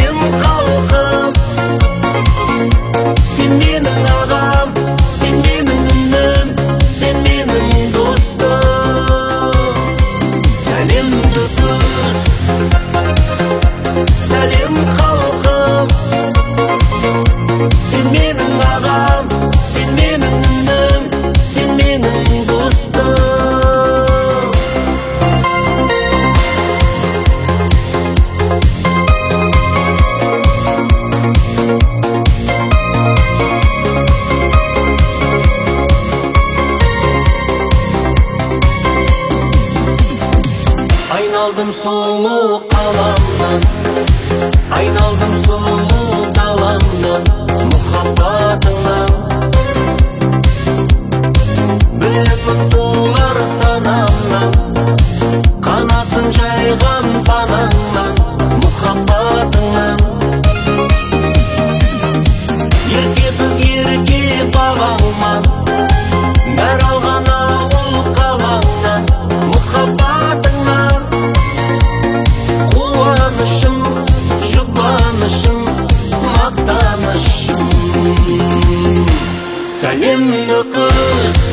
Сәлем халқым, сен менің ағам, сен менің інім, сен менің достым. Сәлемді күз, сәлем халқым, сен менің ағам, сен менің інім, сен менің достым. Айналдым сұлу қаламнан, айналдым сұлу даламнан, мұхаббатыңнан. Біліппін тулар санамнан, қанатын жайған панаңнан, мұхаббатыңнан. Ерке қыз ерке бағаңман, бәр алған ауыл қалаңнан, мұхаббатыңнан. Қуанышым, жұбанышым, мақтанышым. Сәлемді күз,